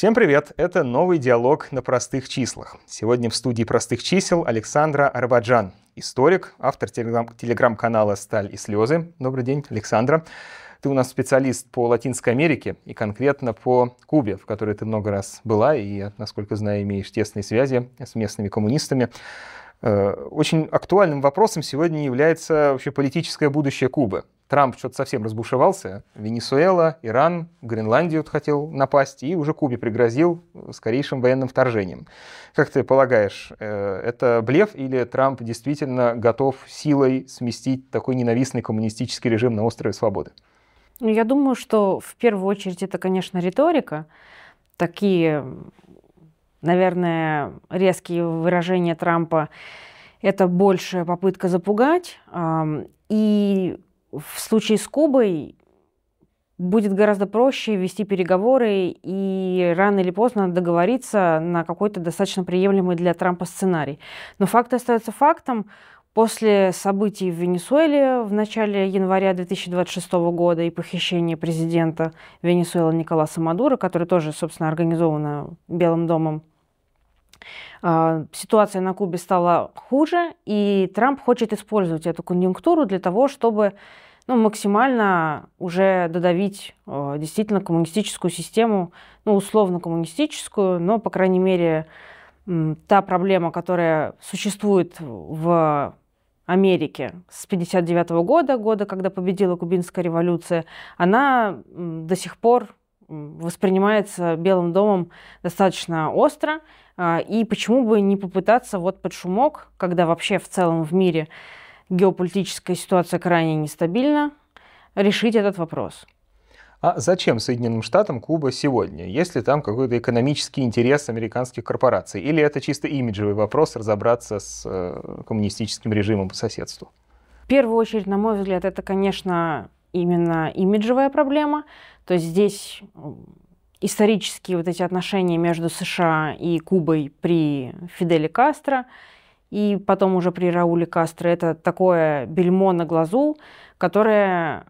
Всем привет! Это новый диалог на простых числах. Сегодня в студии простых чисел Александра Арбаджан, историк, автор телеграм-канала «Сталь и слезы». Добрый день, Александра. Ты у нас специалист по Латинской Америке и конкретно по Кубе, в которой ты много раз была и, насколько знаю, имеешь тесные связи с местными коммунистами. Очень актуальным вопросом сегодня является вообще политическое будущее Кубы. Трамп что-то совсем разбушевался. Венесуэла, Иран, Гренландию хотел напасть и уже Кубе пригрозил скорейшим военным вторжением. Как ты полагаешь, это блеф или Трамп действительно готов силой сместить такой ненавистный коммунистический режим на острове Свободы? Я думаю, что в первую очередь это, конечно, риторика. Такие, наверное, резкие выражения Трампа – это больше попытка запугать. И в случае с Кубой будет гораздо проще вести переговоры и рано или поздно договориться на какой-то достаточно приемлемый для Трампа сценарий. Но факт остается фактом. После событий в Венесуэле в начале января 2026 года и похищения президента Венесуэлы Николаса Мадуро, который тоже, собственно, организовано Белым домом, ситуация на Кубе стала хуже, и Трамп хочет использовать эту конъюнктуру для того, чтобы максимально уже додавить действительно коммунистическую систему, условно коммунистическую, но, по крайней мере, та проблема, которая существует в Америке с 1959 года, когда победила Кубинская революция, она до сих пор воспринимается Белым домом достаточно остро. И почему бы не попытаться под шумок, когда вообще в целом в мире геополитическая ситуация крайне нестабильна, решить этот вопрос. А зачем Соединенным Штатам Куба сегодня? Есть ли там какой-то экономический интерес американских корпораций? Или это чисто имиджевый вопрос разобраться с коммунистическим режимом по соседству? В первую очередь, на мой взгляд, это, конечно, именно имиджевая проблема. То есть здесь исторические эти отношения между США и Кубой при Фиделе Кастро и потом уже при Рауле Кастро — это такое бельмо на глазу, которое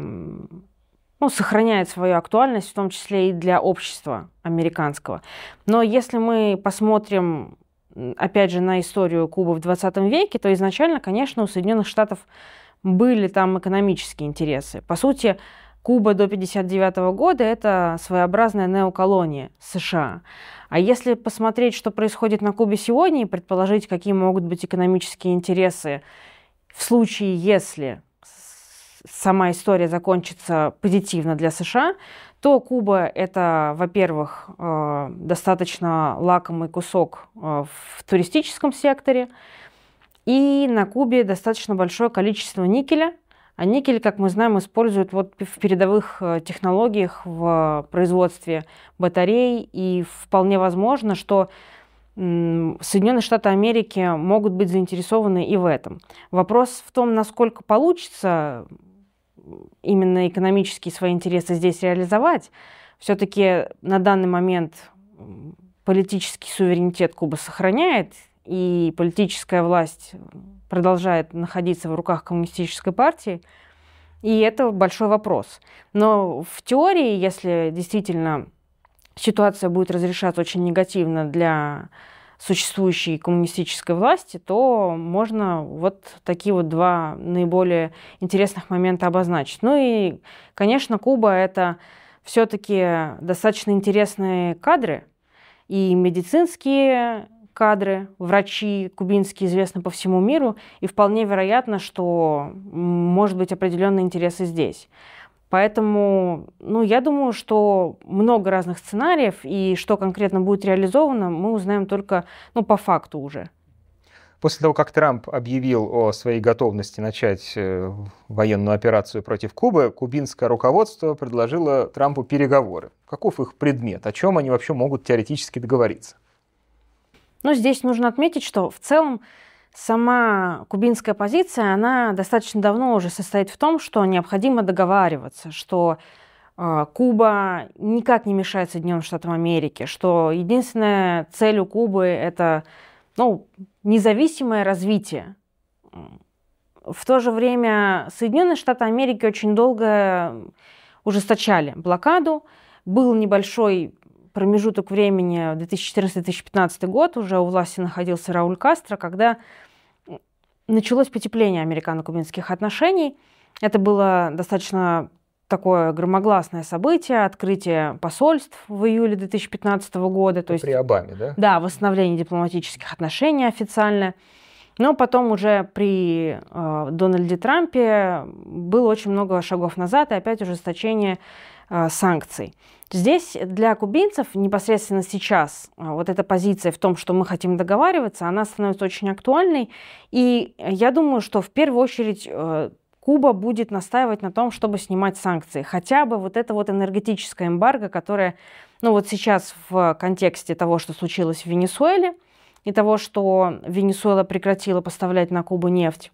сохраняет свою актуальность, в том числе и для общества американского. Но если мы посмотрим, опять же, на историю Кубы в 20 веке, то изначально, конечно, у Соединенных Штатов были там экономические интересы. По сути, Куба до 1959 года – это своеобразная неоколония США. А если посмотреть, что происходит на Кубе сегодня, и предположить, какие могут быть экономические интересы в случае, если сама история закончится позитивно для США, то Куба – это, во-первых, достаточно лакомый кусок в туристическом секторе, и на Кубе достаточно большое количество никеля. А никель, как мы знаем, используют в передовых технологиях в производстве батарей, и вполне возможно, что Соединенные Штаты Америки могут быть заинтересованы и в этом. Вопрос в том, насколько получится именно экономические свои интересы здесь реализовать. Все-таки на данный момент политический суверенитет Кубы сохраняет, и политическая власть продолжает находиться в руках коммунистической партии, и это большой вопрос. Но в теории, если действительно ситуация будет разрешаться очень негативно для существующей коммунистической власти, то можно такие два наиболее интересных момента обозначить. И, конечно, Куба — это все-таки достаточно интересные кадры, и медицинские кадры, врачи кубинские известны по всему миру, и вполне вероятно, что может быть определенные интересы здесь. Поэтому, я думаю, что много разных сценариев, и что конкретно будет реализовано, мы узнаем только, по факту уже. После того, как Трамп объявил о своей готовности начать военную операцию против Кубы, кубинское руководство предложило Трампу переговоры. Каков их предмет? О чем они вообще могут теоретически договориться? Здесь нужно отметить, что в целом сама кубинская позиция, она достаточно давно уже состоит в том, что необходимо договариваться, что Куба никак не мешает Соединенным Штатам Америки, что единственная цель у Кубы – это независимое развитие. В то же время Соединенные Штаты Америки очень долго ужесточали блокаду. Был небольшой промежуток времени 2014-2015 год, уже у власти находился Рауль Кастро, когда началось потепление американо-кубинских отношений. Это было достаточно такое громогласное событие, открытие посольств в июле 2015 года. То есть, при Обаме, да? Да, восстановление дипломатических отношений официально. Но потом уже при Дональде Трампе было очень много шагов назад и опять ужесточение санкций. Здесь для кубинцев непосредственно сейчас вот эта позиция в том, что мы хотим договариваться, она становится очень актуальной. И я думаю, что в первую очередь Куба будет настаивать на том, чтобы снимать санкции. Хотя бы вот это вот энергетическое эмбарго, которое, ну вот сейчас в контексте того, что случилось в Венесуэле, и того, что Венесуэла прекратила поставлять на Кубу нефть,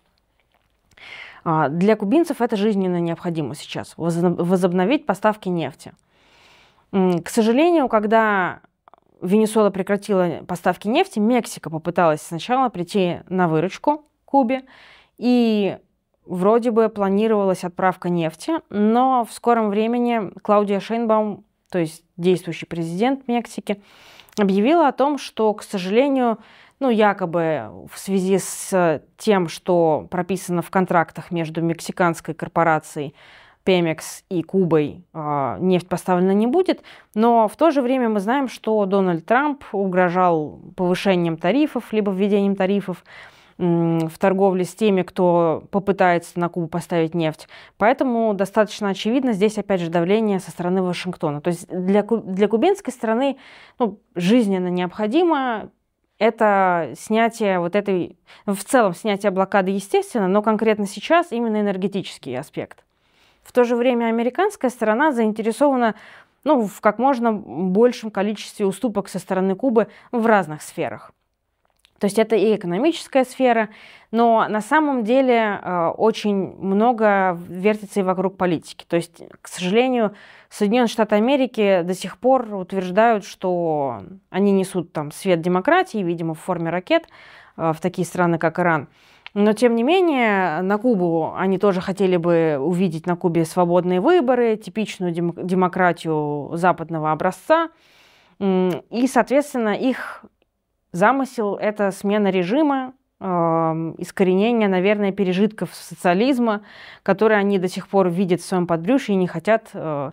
для кубинцев это жизненно необходимо сейчас, возобновить поставки нефти. К сожалению, когда Венесуэла прекратила поставки нефти, Мексика попыталась сначала прийти на выручку Кубе, и вроде бы планировалась отправка нефти, но в скором времени Клаудия Шейнбаум, то есть действующий президент Мексики, объявила о том, что, к сожалению, ну, якобы в связи с тем, что прописано в контрактах между мексиканской корпорацией Пемекс и Кубой, нефть поставлена не будет, но в то же время мы знаем, что Дональд Трамп угрожал повышением тарифов, либо введением тарифов в торговле с теми, кто попытается на Кубу поставить нефть. Поэтому достаточно очевидно здесь, опять же, давление со стороны Вашингтона. То есть для кубинской стороны жизненно необходимо это снятие вот этой, в целом снятие блокады, естественно, но конкретно сейчас именно энергетический аспект. В то же время американская сторона заинтересована в как можно большем количестве уступок со стороны Кубы в разных сферах. То есть это и экономическая сфера, но на самом деле очень много вертится и вокруг политики. То есть, к сожалению, Соединенные Штаты Америки до сих пор утверждают, что они несут там свет демократии, видимо, в форме ракет в такие страны, как Иран. Но, тем не менее, на Кубу они тоже хотели бы увидеть на Кубе свободные выборы, типичную демократию западного образца. И, соответственно, их замысел – это смена режима, искоренение, наверное, пережитков социализма, которые они до сих пор видят в своем подбрюшье и не хотят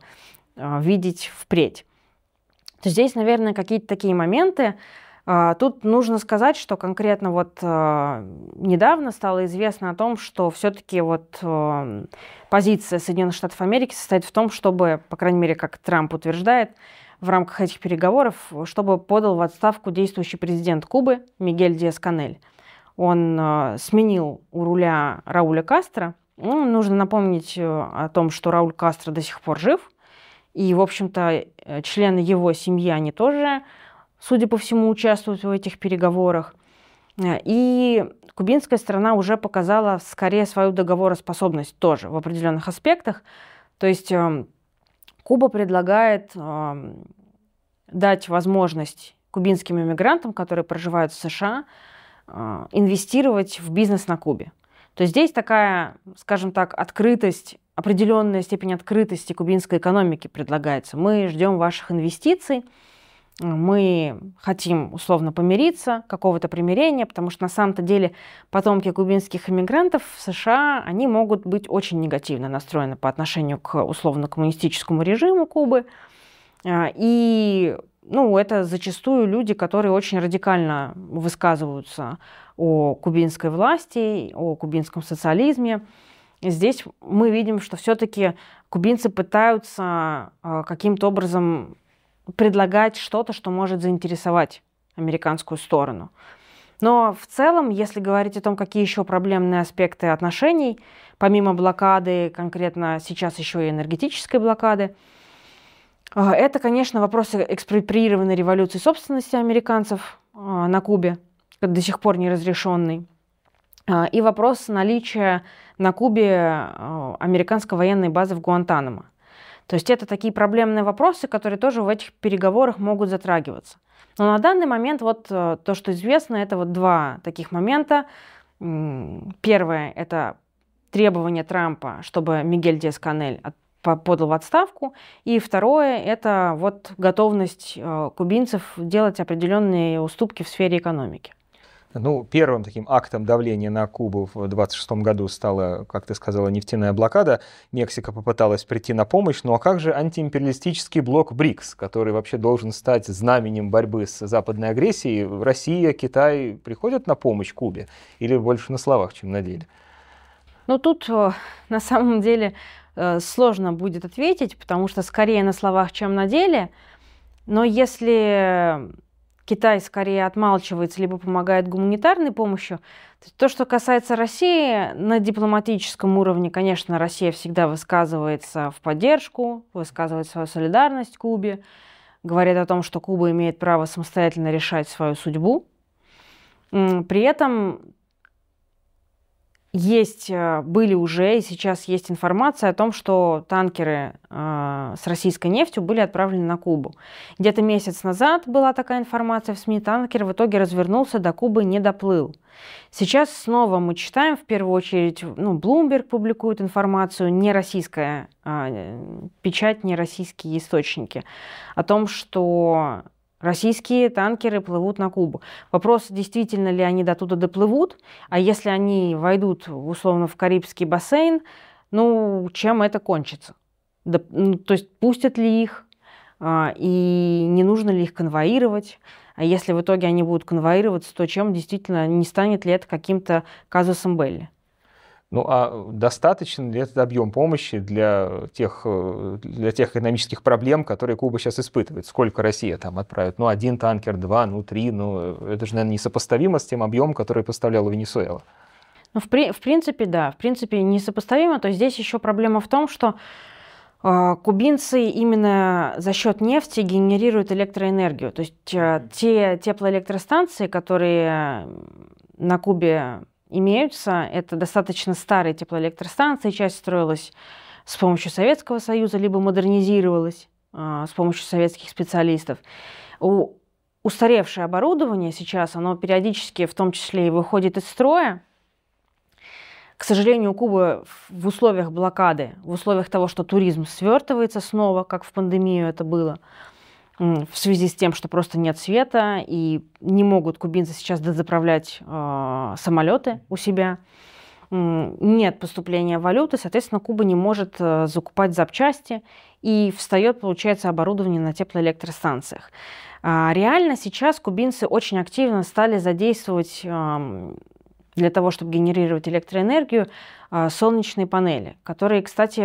видеть впредь. То здесь, наверное, какие-то такие моменты. Тут нужно сказать, что конкретно вот недавно стало известно о том, что все-таки вот позиция Соединенных Штатов Америки состоит в том, чтобы, по крайней мере, как Трамп утверждает, в рамках этих переговоров, чтобы подал в отставку действующий президент Кубы Мигель Диас-Канель. Он сменил у руля Рауля Кастро. Нужно напомнить о том, что Рауль Кастро до сих пор жив. И, в общем-то, члены его семьи, они тоже, судя по всему, участвуют в этих переговорах. И кубинская сторона уже показала скорее свою договороспособность тоже в определенных аспектах. То есть Куба предлагает дать возможность кубинским иммигрантам, которые проживают в США, инвестировать в бизнес на Кубе. То есть здесь такая, скажем так, открытость, определенная степень открытости кубинской экономики предлагается. Мы ждем ваших инвестиций, мы хотим условно помириться, какого-то примирения, потому что на самом-то деле потомки кубинских иммигрантов в США, они могут быть очень негативно настроены по отношению к условно-коммунистическому режиму Кубы. И это зачастую люди, которые очень радикально высказываются о кубинской власти, о кубинском социализме. И здесь мы видим, что все-таки кубинцы пытаются каким-то образом предлагать что-то, что может заинтересовать американскую сторону. Но в целом, если говорить о том, какие еще проблемные аспекты отношений, помимо блокады, конкретно сейчас еще и энергетической блокады, это, конечно, вопрос экспроприированной революции собственности американцев на Кубе, до сих пор не разрешенный, и вопрос наличия на Кубе американской военной базы в Гуантанамо. То есть это такие проблемные вопросы, которые тоже в этих переговорах могут затрагиваться. Но на данный момент вот то, что известно, это вот два таких момента. Первое – это требование Трампа, чтобы Мигель Диас-Канель подал в отставку. И второе – это вот готовность кубинцев делать определенные уступки в сфере экономики. Ну, первым таким актом давления на Кубу в 1926 году стала, как ты сказала, нефтяная блокада. Мексика попыталась прийти на помощь. Ну а как же антиимпериалистический блок БРИКС, который вообще должен стать знаменем борьбы с западной агрессией? Россия, Китай приходят на помощь Кубе? Или больше на словах, чем на деле? Ну, тут на самом деле сложно будет ответить, потому что скорее на словах, чем на деле. Но если Китай скорее отмалчивается, либо помогает гуманитарной помощью. То, что касается России, на дипломатическом уровне, конечно, Россия всегда высказывается в поддержку, высказывает свою солидарность Кубе, говорит о том, что Куба имеет право самостоятельно решать свою судьбу. При этом были уже и сейчас есть информация о том, что танкеры с российской нефтью были отправлены на Кубу. Где-то месяц назад была такая информация в СМИ, танкер в итоге развернулся, до Кубы не доплыл. Сейчас снова мы читаем, в первую очередь, Bloomberg публикует информацию, не российская печать, не российские источники, о том, что российские танкеры плывут на Кубу. Вопрос, действительно ли они до туда доплывут, а если они войдут, условно, в Карибский бассейн, чем это кончится? То есть пустят ли их, и не нужно ли их конвоировать? А если в итоге они будут конвоироваться, то чем действительно, не станет ли это каким-то казусом белли? Ну а достаточно ли этот объем помощи для тех экономических проблем, которые Куба сейчас испытывает? Сколько Россия там отправит? 1 танкер, 2, 3. Это же, наверное, несопоставимо с тем объемом, который поставляла Венесуэла. В принципе, да. В принципе, несопоставимо. То есть здесь еще проблема в том, что кубинцы именно за счет нефти генерируют электроэнергию. То есть те теплоэлектростанции, которые на Кубе имеются, это достаточно старые теплоэлектростанции, часть строилась с помощью Советского Союза, либо модернизировалась с помощью советских специалистов. Устаревшее оборудование сейчас, оно периодически в том числе и выходит из строя. К сожалению, Куба в условиях блокады, в условиях того, что туризм свертывается снова, как в пандемию это было, в связи с тем, что просто нет света, и не могут кубинцы сейчас дозаправлять самолеты у себя, нет поступления валюты, соответственно, Куба не может закупать запчасти, и встает, получается, оборудование на теплоэлектростанциях. Реально сейчас кубинцы очень активно стали задействовать для того, чтобы генерировать электроэнергию, солнечные панели, которые, кстати,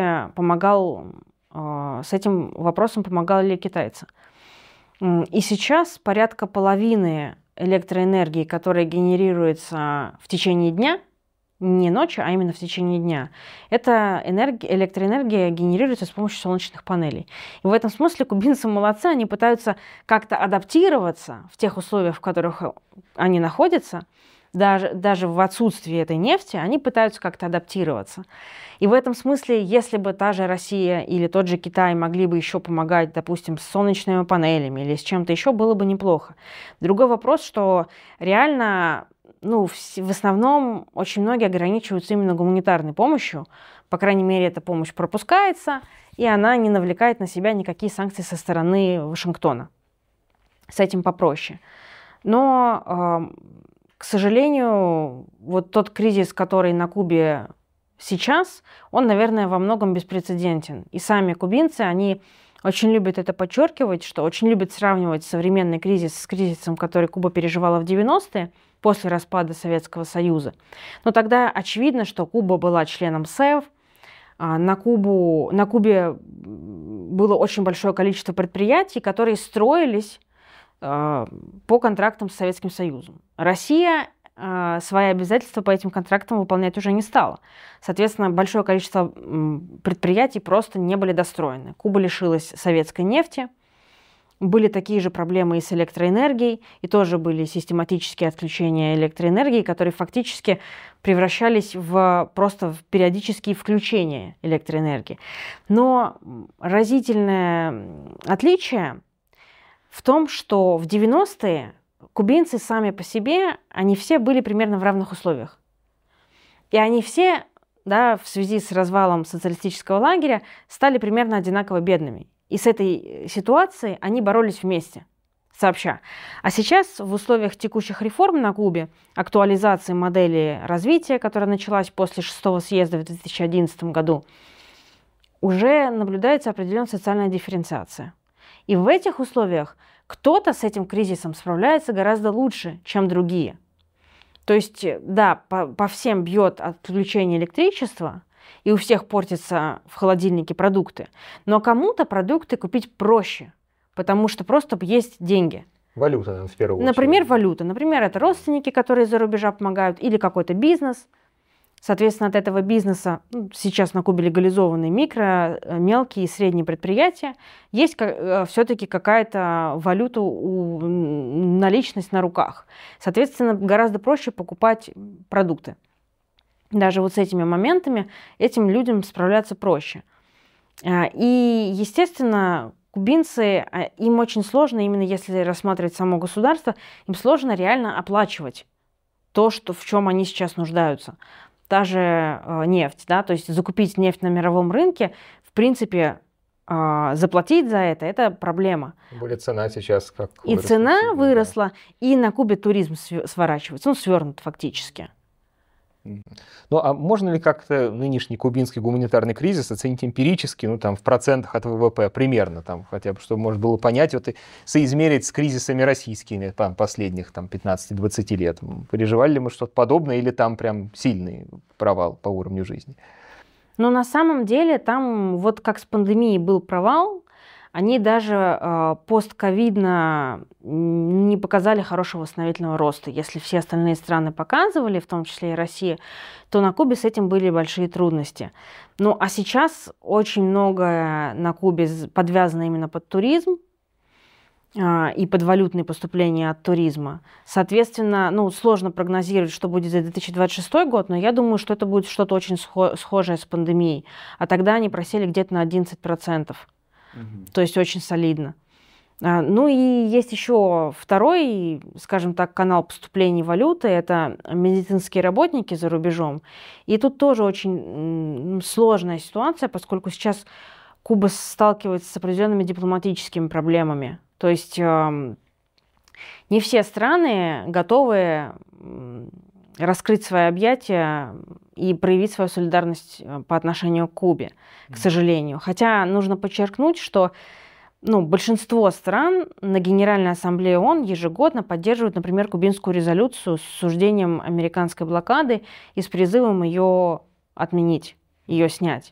с этим вопросом помогали китайцы. И сейчас порядка половины электроэнергии, которая генерируется в течение дня, не ночью, а именно в течение дня, эта электроэнергия генерируется с помощью солнечных панелей. И в этом смысле кубинцы молодцы, они пытаются как-то адаптироваться в тех условиях, в которых они находятся, даже в отсутствии этой нефти, они пытаются как-то адаптироваться. И в этом смысле, если бы та же Россия или тот же Китай могли бы еще помогать, допустим, с солнечными панелями или с чем-то еще, было бы неплохо. Другой вопрос, что реально, в основном очень многие ограничиваются именно гуманитарной помощью. По крайней мере, эта помощь пропускается, и она не навлекает на себя никакие санкции со стороны Вашингтона. С этим попроще. Но к сожалению, вот тот кризис, который на Кубе сейчас, он, наверное, во многом беспрецедентен. И сами кубинцы, они очень любят это подчеркивать, что очень любят сравнивать современный кризис с кризисом, который Куба переживала в 90-е, после распада Советского Союза. Но тогда очевидно, что Куба была членом СЭВ, на Кубе было очень большое количество предприятий, которые строились по контрактам с Советским Союзом. Россия свои обязательства по этим контрактам выполнять уже не стала. Соответственно, большое количество предприятий просто не были достроены. Куба лишилась советской нефти, были такие же проблемы и с электроэнергией, и тоже были систематические отключения электроэнергии, которые фактически превращались просто в периодические включения электроэнергии. Но разительное отличие в том, что в 90-е кубинцы сами по себе, они все были примерно в равных условиях. И они все да, в связи с развалом социалистического лагеря стали примерно одинаково бедными. И с этой ситуацией они боролись вместе, сообща. А сейчас в условиях текущих реформ на Кубе, актуализации модели развития, которая началась после 6-го съезда в 2011 году, уже наблюдается определенная социальная дифференциация. И в этих условиях кто-то с этим кризисом справляется гораздо лучше, чем другие. То есть, да, по всем бьет отключение электричества, и у всех портятся в холодильнике продукты, но кому-то продукты купить проще, потому что просто есть деньги. Валюта, в первую очередь. Например, валюта. Например, это родственники, которые из-за рубежа помогают, или какой-то бизнес. Соответственно, от этого бизнеса, сейчас на Кубе легализованы микро, мелкие и средние предприятия, есть все-таки какая-то валюта, наличность на руках. Соответственно, гораздо проще покупать продукты. Даже вот с этими моментами этим людям справляться проще. И, естественно, кубинцы, им очень сложно, именно если рассматривать само государство, им сложно реально оплачивать то, в чем они сейчас нуждаются. Та же нефть, да, то есть закупить нефть на мировом рынке, в принципе, заплатить за это проблема. Тем более цена сейчас как и выросла. И цена выросла, да. И на Кубе туризм сворачивается, свернут фактически. Ну, а можно ли как-то нынешний кубинский гуманитарный кризис оценить эмпирически, в процентах от ВВП примерно, хотя бы, чтобы можно было понять, и соизмерить с кризисами российскими последних 15-20 лет? Переживали ли мы что-то подобное или там прям сильный провал по уровню жизни? Но на самом деле там, вот как с пандемией был провал, они даже постковидно не показали хорошего восстановительного роста. Если все остальные страны показывали, в том числе и Россия, то на Кубе с этим были большие трудности. Ну а сейчас очень многое на Кубе подвязано именно под туризм и под валютные поступления от туризма. Соответственно, сложно прогнозировать, что будет за 2026 год, но я думаю, что это будет что-то очень схожее с пандемией. А тогда они просели где-то на 11%. То есть очень солидно. Ну и есть еще второй, скажем так, канал поступления валюты, это медицинские работники за рубежом. И тут тоже очень сложная ситуация, поскольку сейчас Куба сталкивается с определенными дипломатическими проблемами. То есть не все страны готовы раскрыть свои объятия и проявить свою солидарность по отношению к Кубе, к сожалению. Хотя нужно подчеркнуть, что большинство стран на Генеральной Ассамблее ООН ежегодно поддерживают, например, кубинскую резолюцию с осуждением американской блокады и с призывом ее отменить, ее снять.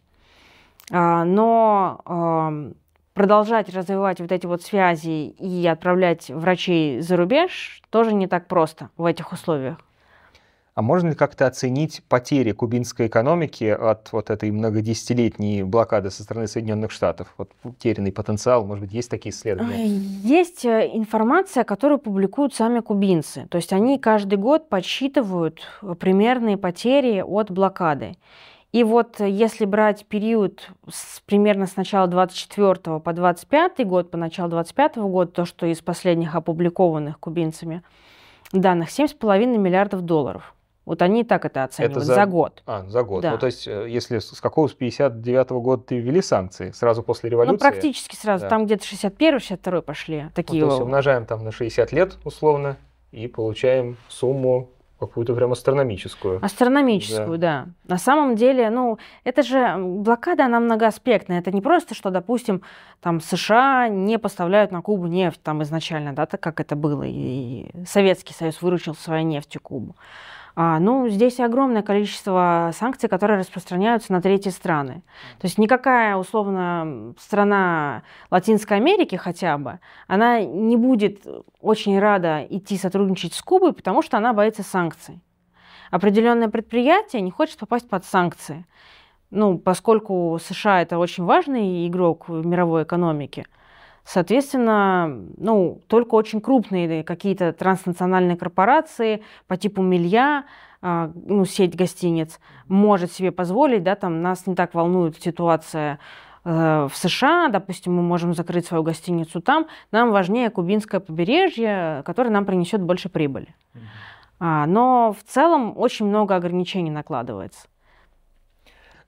Но продолжать развивать вот эти вот связи и отправлять врачей за рубеж тоже не так просто в этих условиях. А можно ли как-то оценить потери кубинской экономики от вот этой многодесятилетней блокады со стороны Соединенных Штатов? Вот утерянный потенциал, может быть, есть такие исследования? Есть информация, которую публикуют сами кубинцы. То есть они каждый год подсчитывают примерные потери от блокады. И вот если брать период примерно с начала 24 по 25 год, по началу 25 года, то, что из последних опубликованных кубинцами данных, 7,5 миллиардов долларов. Вот они так это оценивают за год. За год. Да. То есть, если с какого с 59-го года ввели санкции, сразу после революции? Практически сразу. Да. Там где-то 61-62 пошли. Такие то есть умножаем на 60 лет условно и получаем сумму какую-то прям астрономическую. Астрономическую, да. На самом деле, это же блокада, она многоаспектная. Это не просто, что, допустим, США не поставляют на Кубу нефть изначально, да, так как это было, и Советский Союз выручил своей нефтью Кубу. Здесь огромное количество санкций, которые распространяются на третьи страны. То есть никакая, условно, страна Латинской Америки хотя бы, она не будет очень рада идти сотрудничать с Кубой, потому что она боится санкций. Определенное предприятие не хочет попасть под санкции. Поскольку США это очень важный игрок в мировой экономике, соответственно, только очень крупные какие-то транснациональные корпорации по типу Милья, сеть гостиниц, может себе позволить, нас не так волнует ситуация в США, допустим, мы можем закрыть свою гостиницу там, нам важнее кубинское побережье, которое нам принесет больше прибыли. Но в целом очень много ограничений накладывается.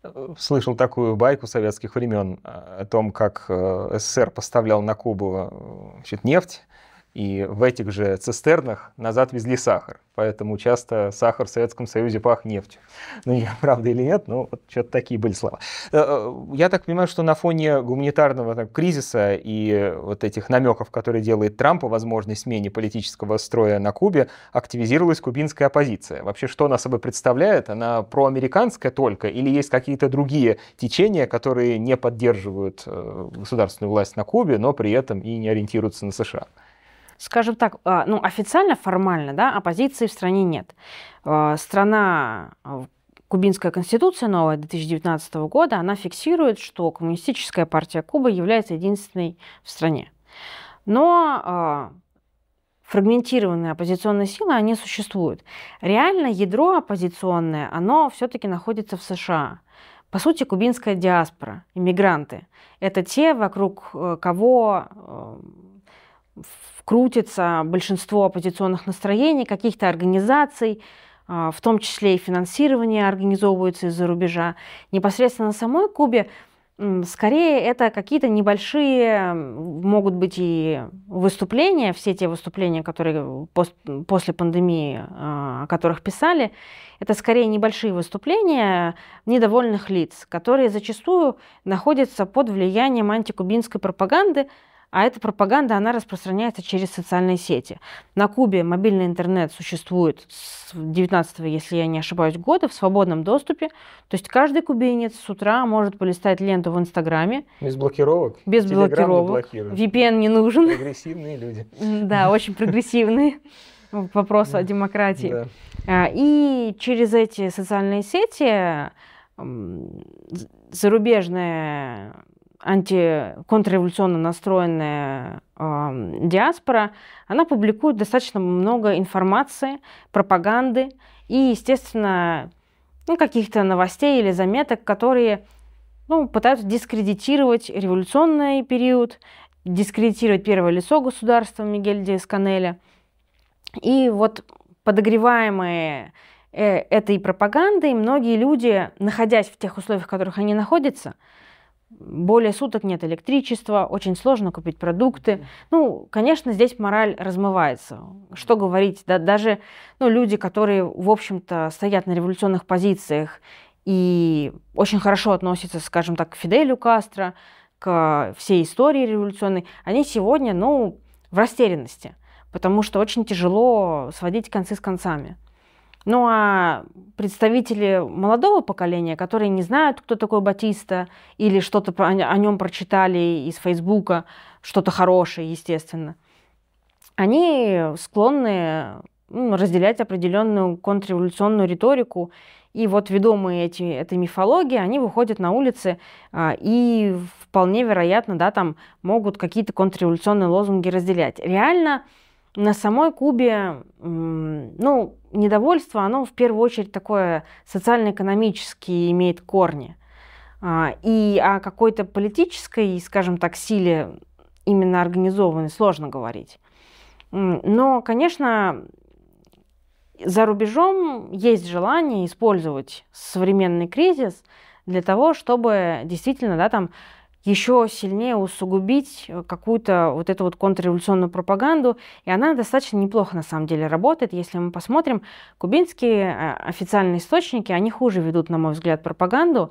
Слышал такую байку советских времен о том, как СССР поставлял на Кубу, значит, нефть, и в этих же цистернах назад везли сахар. Поэтому часто сахар в Советском Союзе пах нефтью. Ну, правда или нет, но вот что-то такие были слова. Я так понимаю, что на фоне гуманитарного кризиса и вот этих намеков, которые делает Трамп о возможной смене политического строя на Кубе, активизировалась кубинская оппозиция. Вообще, что она собой представляет? Она проамериканская только или есть какие-то другие течения, которые не поддерживают государственную власть на Кубе, но при этом и не ориентируются на США? Скажем так, ну, официально, формально, да, оппозиции в стране нет. Страна, кубинская конституция новая 2019 года, она фиксирует, что Коммунистическая партия Кубы является единственной в стране. Но фрагментированные оппозиционные силы, они существуют. Реально ядро оппозиционное, оно все-таки находится в США. По сути, кубинская диаспора, иммигранты, это те, вокруг кого крутится большинство оппозиционных настроений, каких-то организаций, в том числе и финансирование организовывается из-за рубежа. Непосредственно на самой Кубе скорее это какие-то небольшие, могут быть и выступления, все те выступления, которые после пандемии, о которых писали, это скорее небольшие выступления недовольных лиц, которые зачастую находятся под влиянием антикубинской пропаганды, а эта пропаганда, она распространяется через социальные сети. На Кубе мобильный интернет существует с 19-го, если я не ошибаюсь, года в свободном доступе. То есть каждый кубинец с утра может полистать ленту в Инстаграме. Без блокировок? Без блокировок. VPN не нужен. Прогрессивные люди. Да, очень прогрессивные. Вопрос о демократии. И через эти социальные сети зарубежная контрреволюционно настроенная диаспора, она публикует достаточно много информации, пропаганды и, естественно, каких-то новостей или заметок, которые пытаются дискредитировать революционный период, дискредитировать первое лицо государства Мигеля Диэс-Канеля. И вот подогреваемые этой пропагандой многие люди, находясь в тех условиях, в которых они находятся, более суток нет электричества, очень сложно купить продукты. Конечно, здесь мораль размывается. Что говорить, да, даже люди, которые, в общем-то, стоят на революционных позициях и очень хорошо относятся, скажем так, к Фиделю Кастро, к всей истории революционной, они сегодня, в растерянности, потому что очень тяжело сводить концы с концами. А представители молодого поколения, которые не знают, кто такой Батиста, или что-то о нем прочитали из Фейсбука, что-то хорошее, естественно, они склонны разделять определенную контрреволюционную риторику. И вот ведомые этой мифологией, они выходят на улицы и вполне вероятно, да, там могут какие-то контрреволюционные лозунги разделять. Реально на самой Кубе, недовольство, оно в первую очередь такое социально-экономические имеет корни. И о какой-то политической, скажем так, силе именно организованной сложно говорить. Но, конечно, за рубежом есть желание использовать современный кризис для того, чтобы действительно, да, там еще сильнее усугубить какую-то вот эту вот контрреволюционную пропаганду. И она достаточно неплохо на самом деле работает. Если мы посмотрим, кубинские официальные источники, они хуже ведут, на мой взгляд, пропаганду,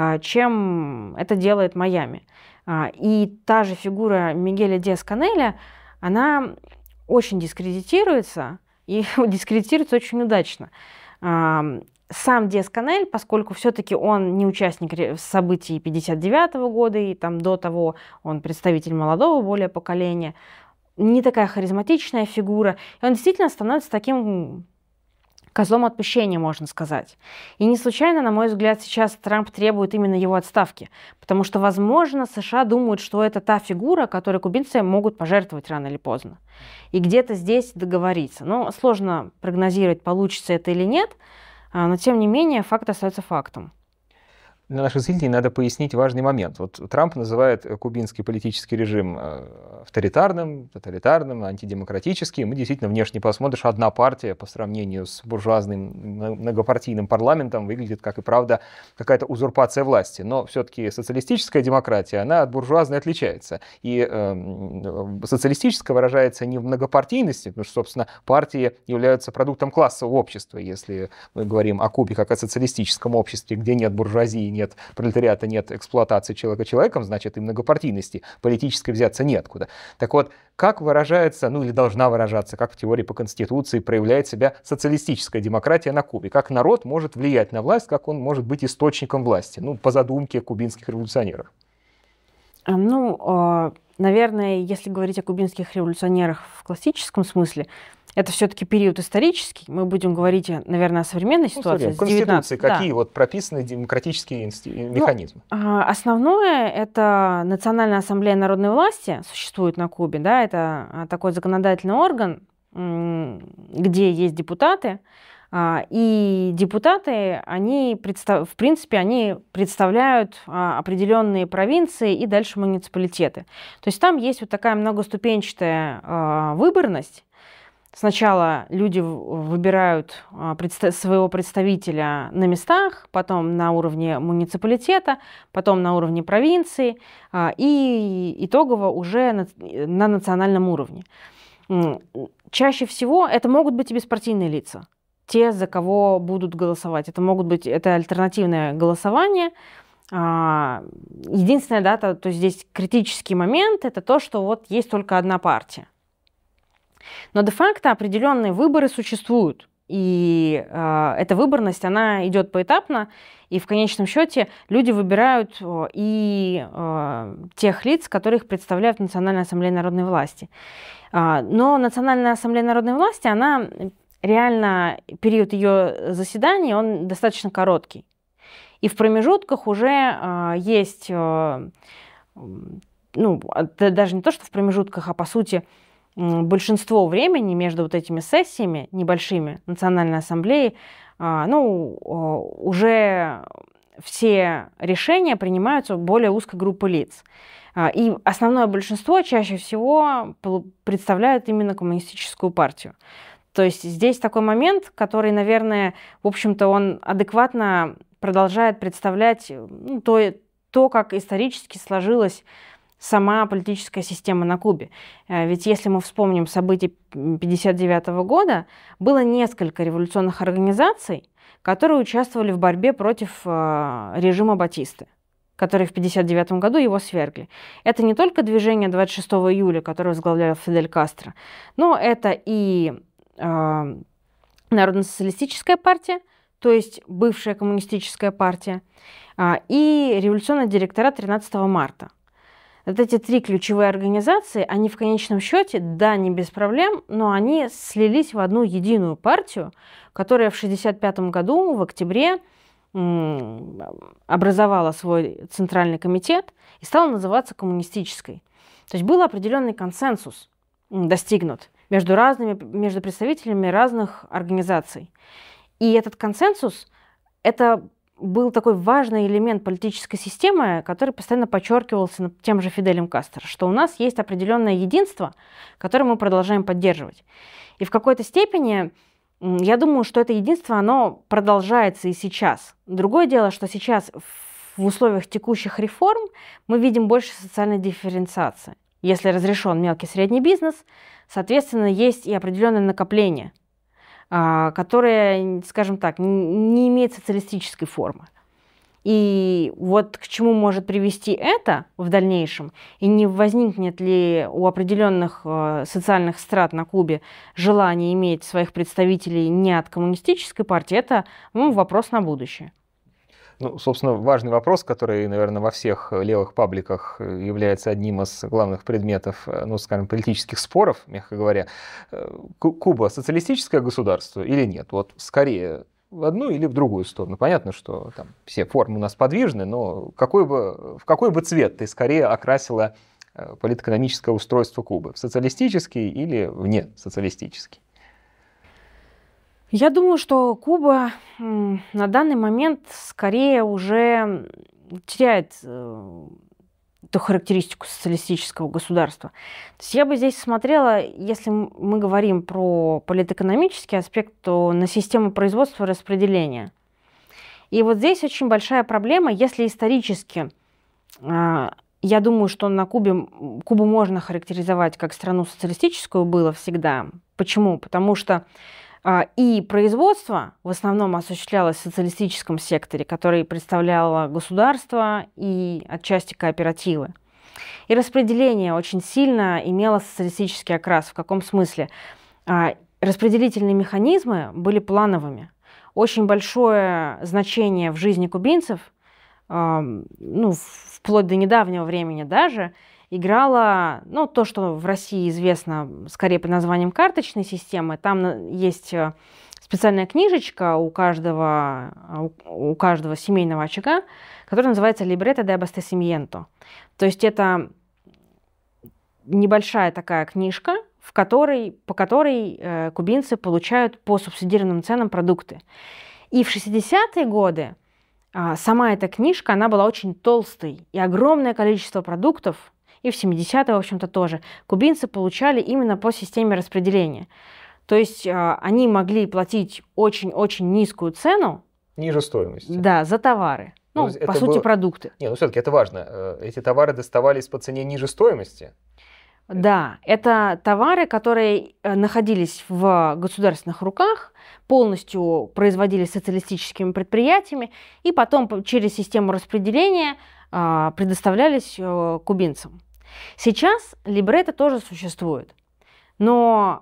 чем это делает Майами. И та же фигура Мигеля Диэс-Канеля, она очень дискредитируется, и дискредитируется очень удачно. Сам Диэс-Канель, поскольку все-таки он не участник событий 1959 года, и там до того он представитель молодого более поколения, не такая харизматичная фигура, и он действительно становится таким козлом отпущения, можно сказать. И не случайно, на мой взгляд, сейчас Трамп требует именно его отставки, потому что, возможно, США думают, что это та фигура, которой кубинцы могут пожертвовать рано или поздно, и где-то здесь договориться. Но сложно прогнозировать, получится это или нет, но, тем не менее, факт остается фактом. Для наших зрителей надо пояснить важный момент. Вот Трамп называет кубинский политический режим авторитарным, тоталитарным, антидемократическим. И действительно, внешне посмотришь, одна партия по сравнению с буржуазным многопартийным парламентом выглядит, как и правда, какая-то узурпация власти. Но все-таки социалистическая демократия, она от буржуазной отличается. И социалистическая выражается не в многопартийности, потому что, собственно, партии являются продуктом классового общества. Если мы говорим о Кубе как о социалистическом обществе, где нет буржуазии, нет пролетариата, нет эксплуатации человека человеком, значит, и многопартийности политической взяться неоткуда. Так вот, как выражается, ну или должна выражаться, как в теории по Конституции проявляет себя социалистическая демократия на Кубе? Как народ может влиять на власть, как он может быть источником власти? Ну, по задумке кубинских революционеров. Ну, наверное, если говорить о кубинских революционерах в классическом смысле, это все-таки период исторический. Мы будем говорить, наверное, о современной ситуации. В Конституции какие вот прописаны демократические механизмы? Основное — это Национальная ассамблея народной власти, существует на Кубе. Да, это такой законодательный орган, где есть депутаты. И депутаты, они, в принципе, они представляют определенные провинции и дальше муниципалитеты. То есть там есть вот такая многоступенчатая выборность. Сначала люди выбирают своего представителя на местах, потом на уровне муниципалитета, потом на уровне провинции и итогово уже на национальном уровне. Чаще всего это могут быть и беспартийные лица, те, за кого будут голосовать. Это альтернативное голосование. Единственное, да, то есть здесь критический момент — это то, что вот есть только одна партия. Но де-факто определенные выборы существуют, и эта выборность, она идет поэтапно, и в конечном счете люди выбирают и тех лиц, которых представляют Национальная ассамблея народной власти. Но Национальная ассамблея народной власти, она реально, период ее заседаний, он достаточно короткий. И в промежутках уже есть, ну, даже не то, что в промежутках, а по сути, большинство времени между вот этими сессиями небольшими Национальной ассамблеи, уже все решения принимаются более узкой группой лиц. И основное большинство чаще всего представляют именно коммунистическую партию. То есть здесь такой момент, который, наверное, в общем-то, он адекватно продолжает представлять то, как исторически сложилась сама политическая система на Кубе. Ведь если мы вспомним события 1959 года, было несколько революционных организаций, которые участвовали в борьбе против режима Батисты, которые в 1959 году его свергли. Это не только движение 26 июля, которое возглавлял Фидель Кастро, но это и Народно-социалистическая партия, то есть бывшая коммунистическая партия, и революционный директорат 13 марта. Вот эти три ключевые организации, они в конечном счете, да, не без проблем, но они слились в одну единую партию, которая в 1965 году, в октябре, образовала свой центральный комитет и стала называться коммунистической. То есть был определенный консенсус достигнут между представителями разных организаций. И этот консенсус, это был такой важный элемент политической системы, который постоянно подчеркивался тем же Фиделем Кастро, что у нас есть определенное единство, которое мы продолжаем поддерживать. И в какой-то степени, я думаю, что это единство, оно продолжается и сейчас. Другое дело, что сейчас в условиях текущих реформ мы видим больше социальной дифференциации. Если разрешен мелкий и средний бизнес, соответственно, есть и определенное накопление, которое, скажем так, не имеет социалистической формы. И вот к чему может привести это в дальнейшем, и не возникнет ли у определенных социальных страт на Кубе желание иметь своих представителей не от коммунистической партии, это вопрос на будущее. Ну, собственно, важный вопрос, который, наверное, во всех левых пабликах является одним из главных предметов, ну, скажем, политических споров, мягко говоря. Куба социалистическое государство или нет? Вот скорее в одну или в другую сторону. Понятно, что там все формы у нас подвижны, но в какой бы цвет ты скорее окрасила политэкономическое устройство Кубы? В социалистический или в несоциалистический? Я думаю, что Куба на данный момент скорее уже теряет эту характеристику социалистического государства. То есть я бы здесь смотрела, если мы говорим про политэкономический аспект, то на систему производства и распределения. И вот здесь очень большая проблема, если исторически, я думаю, что на Кубу можно характеризовать как страну социалистическую было всегда. Почему? Потому что и производство в основном осуществлялось в социалистическом секторе, который представляло государство и отчасти кооперативы. И распределение очень сильно имело социалистический окрас. В каком смысле? Распределительные механизмы были плановыми. Очень большое значение в жизни кубинцев, вплоть до недавнего времени даже, играла, то, что в России известно скорее под названием карточной системы. Там есть специальная книжечка у каждого семейного очага, которая называется «Libreta de abastecimiento». То есть это небольшая такая книжка, по которой кубинцы получают по субсидированным ценам продукты. И в 60-е годы сама эта книжка, она была очень толстой, и огромное количество продуктов, и в 70-е, в общем-то, тоже, кубинцы получали именно по системе распределения. То есть они могли платить очень-очень низкую цену. Ниже стоимости. Да, за товары. По сути, продукты. Все-таки это важно. Эти товары доставались по цене ниже стоимости? Да, это товары, которые находились в государственных руках, полностью производились социалистическими предприятиями, и потом через систему распределения предоставлялись кубинцам. Сейчас либретто тоже существует, но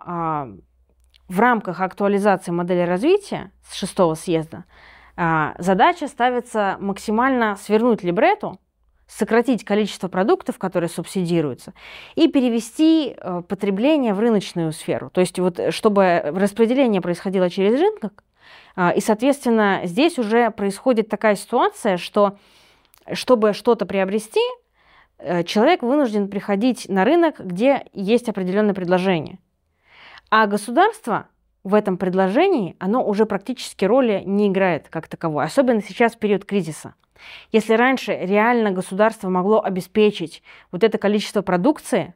в рамках актуализации модели развития с 6-го съезда задача ставится максимально свернуть либретту, сократить количество продуктов, которые субсидируются, и перевести потребление в рыночную сферу. То есть чтобы распределение происходило через рынок, и, соответственно, здесь уже происходит такая ситуация, что чтобы что-то приобрести, человек вынужден приходить на рынок, где есть определенное предложение. А государство в этом предложении, оно уже практически роли не играет как таковой, особенно сейчас в период кризиса. Если раньше реально государство могло обеспечить вот это количество продукции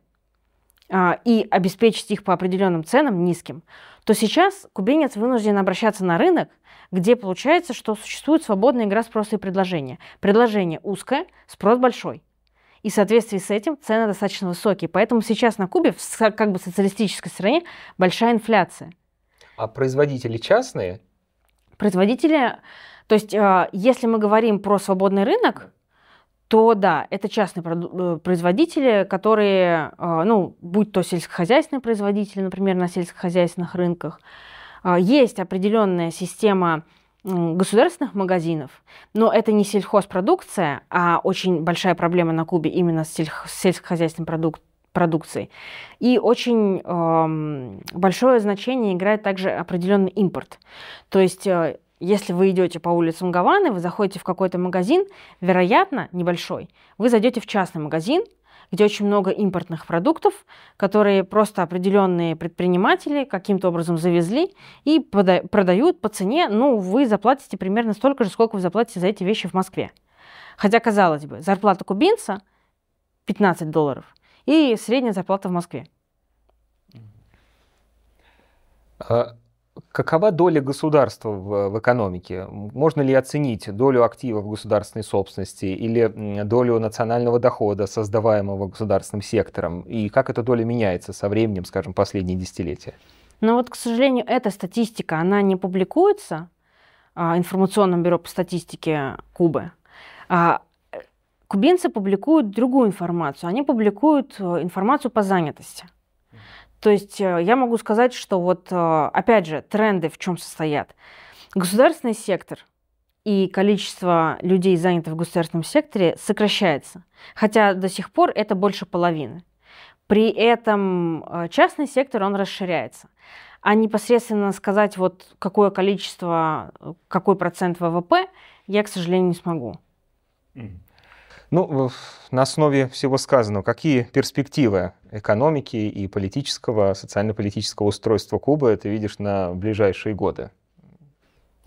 и обеспечить их по определенным ценам низким, то сейчас кубинец вынужден обращаться на рынок, где получается, что существует свободная игра спроса и предложения. Предложение узкое, спрос большой. И в соответствии с этим цены достаточно высокие. Поэтому сейчас на Кубе, в как бы социалистической стране, большая инфляция. А производители частные? Производители, то есть если мы говорим про свободный рынок, то да, это частные производители, которые, будь то сельскохозяйственные производители, например, на сельскохозяйственных рынках, есть определенная система государственных магазинов, но это не сельхозпродукция, а очень большая проблема на Кубе именно с сельскохозяйственной продукцией. И очень большое значение играет также определенный импорт. То есть если вы идете по улицам Гаваны, вы заходите в какой-то магазин, вероятно, небольшой, вы зайдете в частный магазин, где очень много импортных продуктов, которые просто определенные предприниматели каким-то образом завезли и продают по цене, вы заплатите примерно столько же, сколько вы заплатите за эти вещи в Москве. Хотя, казалось бы, зарплата кубинца $15 и средняя зарплата в Москве. Какова доля государства в экономике? Можно ли оценить долю активов государственной собственности или долю национального дохода, создаваемого государственным сектором? И как эта доля меняется со временем, скажем, последние десятилетия? К сожалению, эта статистика, она не публикуется информационным бюро по статистике Кубы. Кубинцы публикуют другую информацию. Они публикуют информацию по занятости. То есть я могу сказать, что опять же, тренды в чем состоят. Государственный сектор и количество людей, занятых в государственном секторе, сокращается. Хотя до сих пор это больше половины. При этом частный сектор, он расширяется. А непосредственно сказать, какое количество, какой процент ВВП, я, к сожалению, не смогу. На основе всего сказанного, какие перспективы экономики и политического, социально-политического устройства Кубы ты видишь на ближайшие годы?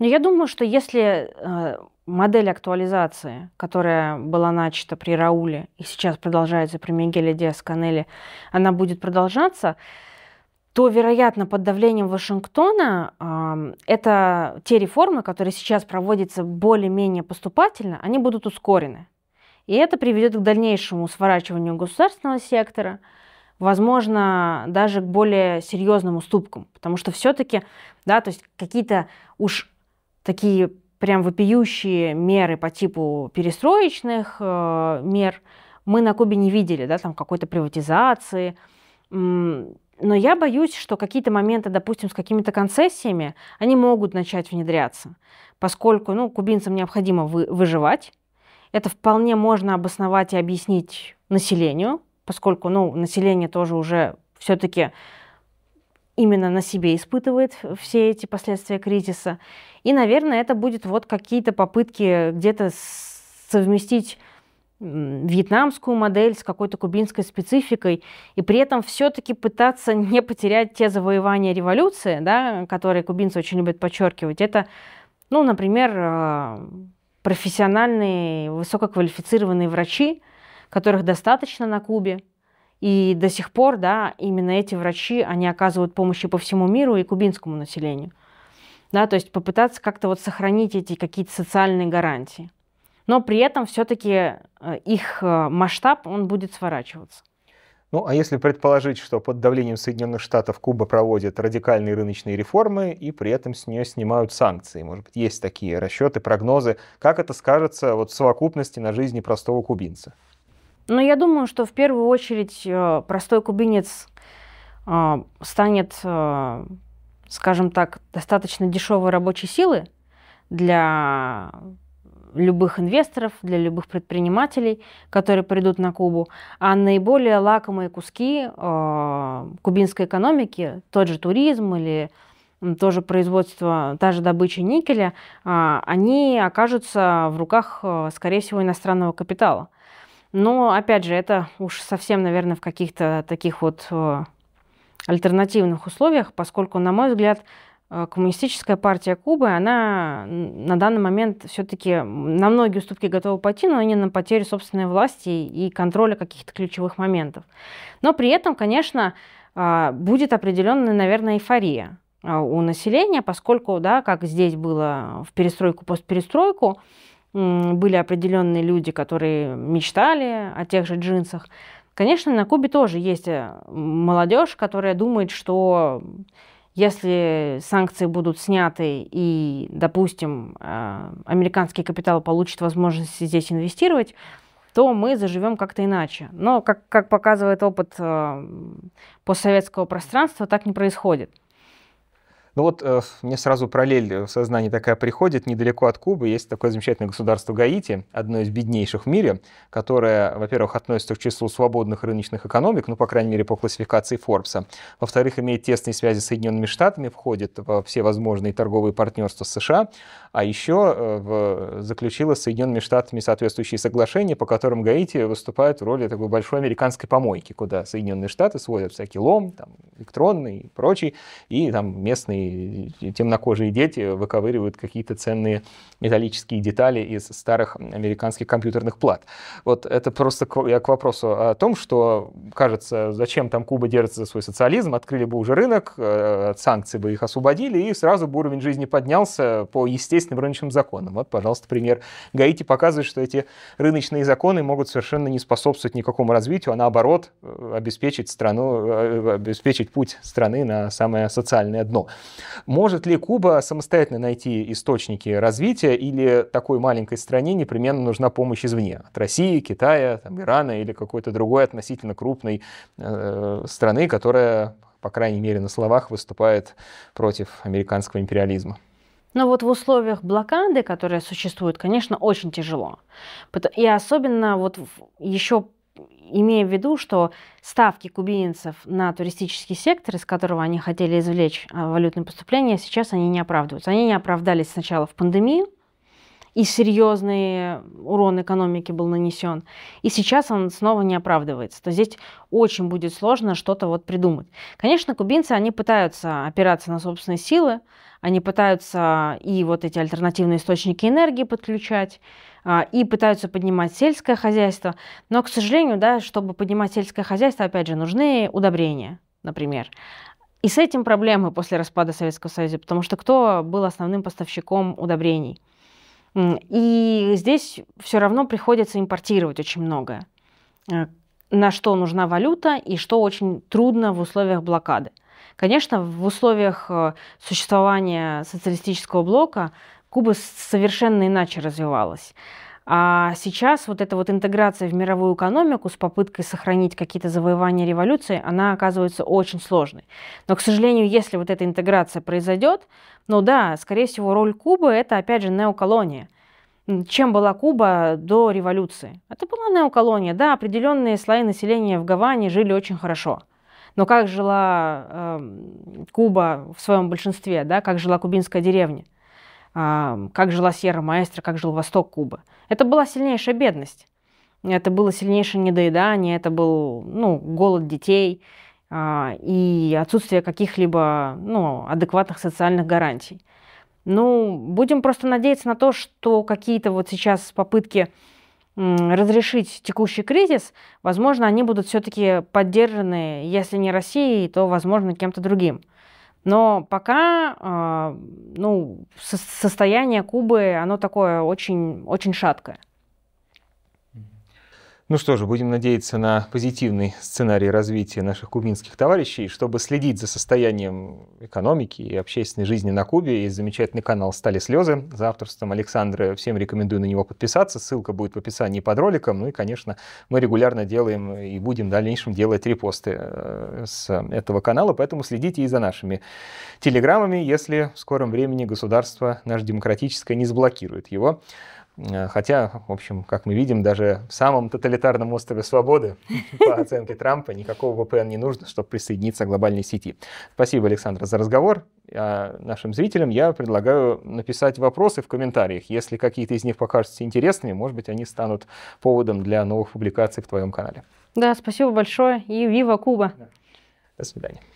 Но я думаю, что если модель актуализации, которая была начата при Рауле и сейчас продолжается при Мигеле Диас-Канеле, она будет продолжаться, то, вероятно, под давлением Вашингтона это те реформы, которые сейчас проводятся более-менее поступательно, они будут ускорены. И это приведет к дальнейшему сворачиванию государственного сектора, возможно, даже к более серьезным уступкам. Потому что все-таки, да, то есть какие-то уж такие прям вопиющие меры по типу перестроечных мер мы на Кубе не видели, да, там какой-то приватизации. Но я боюсь, что какие-то моменты, допустим, с какими-то концессиями, они могут начать внедряться, поскольку кубинцам необходимо выживать. Это вполне можно обосновать и объяснить населению, поскольку население тоже уже все-таки именно на себе испытывает все эти последствия кризиса. И, наверное, это будет вот какие-то попытки где-то совместить вьетнамскую модель с какой-то кубинской спецификой, и при этом все-таки пытаться не потерять те завоевания революции, да, которые кубинцы очень любят подчеркивать. Это, например, профессиональные, высококвалифицированные врачи, которых достаточно на Кубе. И до сих пор, да, именно эти врачи, они оказывают помощь и по всему миру, и кубинскому населению. Да, то есть попытаться как-то вот сохранить эти какие-то социальные гарантии. Но при этом все-таки их масштаб, он будет сворачиваться. А если предположить, что под давлением Соединенных Штатов Куба проводит радикальные рыночные реформы и при этом с нее снимают санкции, может быть, есть такие расчеты, прогнозы, как это скажется вот в совокупности на жизни простого кубинца? Я думаю, что в первую очередь простой кубинец станет, скажем так, достаточно дешевой рабочей силы для любых инвесторов, для любых предпринимателей, которые придут на Кубу. А наиболее лакомые куски кубинской экономики, тот же туризм или тоже производство, та же добыча никеля, они окажутся в руках, скорее всего, иностранного капитала. Но, опять же, это уж совсем, наверное, в каких-то таких вот альтернативных условиях, поскольку, на мой взгляд, Коммунистическая партия Кубы, она на данный момент все-таки на многие уступки готова пойти, но не на потерю собственной власти и контроля каких-то ключевых моментов. Но при этом, конечно, будет определенная, наверное, эйфория у населения, поскольку, да, как здесь было в перестройку, постперестройку, были определенные люди, которые мечтали о тех же джинсах. Конечно, на Кубе тоже есть молодежь, которая думает, что если санкции будут сняты и, допустим, американский капитал получит возможность здесь инвестировать, то мы заживем как-то иначе. Но, как показывает опыт постсоветского пространства, так не происходит. Мне сразу параллель в сознании такая приходит. Недалеко от Кубы есть такое замечательное государство Гаити, одно из беднейших в мире, которое, во-первых, относится к числу свободных рыночных экономик, по крайней мере, по классификации Форбса. Во-вторых, имеет тесные связи с Соединенными Штатами, входит во все возможные торговые партнерства с США, а еще заключила с Соединенными Штатами соответствующие соглашения, по которым Гаити выступает в роли такой большой американской помойки, куда Соединенные Штаты сводят всякий лом, электронный и прочий, и местные темнокожие дети выковыривают какие-то ценные металлические детали из старых американских компьютерных плат. Это просто я к вопросу о том, что, кажется, зачем там Куба держится за свой социализм, открыли бы уже рынок, от санкций бы их освободили, и сразу бы уровень жизни поднялся по естественным рыночным законам. Пожалуйста, пример. Гаити показывает, что эти рыночные законы могут совершенно не способствовать никакому развитию, а наоборот обеспечить путь страны на самое социальное дно. Может ли Куба самостоятельно найти источники развития, или такой маленькой стране непременно нужна помощь извне? От России, Китая, Ирана или какой-то другой относительно крупной страны, которая, по крайней мере, на словах выступает против американского империализма? Но в условиях блокады, которая существует, конечно, очень тяжело. И особенно еще имея в виду, что ставки кубинцев на туристический сектор, из которого они хотели извлечь валютные поступления, сейчас они не оправдываются. Они не оправдались сначала в пандемию, и серьезный урон экономике был нанесен. И сейчас он снова не оправдывается. То здесь очень будет сложно что-то вот придумать. Конечно, кубинцы, они пытаются опираться на собственные силы, они пытаются и вот эти альтернативные источники энергии подключать, и пытаются поднимать сельское хозяйство. Но, к сожалению, да, чтобы поднимать сельское хозяйство, опять же, нужны удобрения, например. И с этим проблемы после распада Советского Союза, потому что кто был основным поставщиком удобрений? И здесь все равно приходится импортировать очень многое, на что нужна валюта и что очень трудно в условиях блокады. Конечно, в условиях существования социалистического блока Куба совершенно иначе развивалась. А сейчас вот эта вот интеграция в мировую экономику с попыткой сохранить какие-то завоевания революции, она оказывается очень сложной. Но, к сожалению, если вот эта интеграция произойдет, ну да, скорее всего, роль Кубы – это, опять же, неоколония. Чем была Куба до революции? Это была неоколония. Да, определенные слои населения в Гаване жили очень хорошо. Но как жила Куба в своем большинстве, да, как жила кубинская деревня? Как жила Сьерра-Маэстро, как жил восток Кубы. Это была сильнейшая бедность, это было сильнейшее недоедание, это был голод детей и отсутствие каких-либо адекватных социальных гарантий. Будем просто надеяться на то, что какие-то вот сейчас попытки разрешить текущий кризис, возможно, они будут все-таки поддержаны, если не Россией, то, возможно, кем-то другим. Но пока состояние Кубы, оно такое очень, очень шаткое. Ну что же, будем надеяться на позитивный сценарий развития наших кубинских товарищей. Чтобы следить за состоянием экономики и общественной жизни на Кубе, есть замечательный канал «Стали слезы» за авторством Александры. Всем рекомендую на него подписаться. Ссылка будет в описании под роликом. Ну и, конечно, мы регулярно делаем и будем в дальнейшем делать репосты с этого канала. Поэтому следите и за нашими телеграммами, если в скором времени государство наше демократическое не заблокирует его. Хотя, в общем, как мы видим, даже в самом тоталитарном острове Свободы, по оценке Трампа, никакого VPN не нужно, чтобы присоединиться к глобальной сети. Спасибо, Александр, за разговор. А нашим зрителям я предлагаю написать вопросы в комментариях. Если какие-то из них покажутся интересными, может быть, они станут поводом для новых публикаций в твоем канале. Да, спасибо большое и вива Куба! До свидания.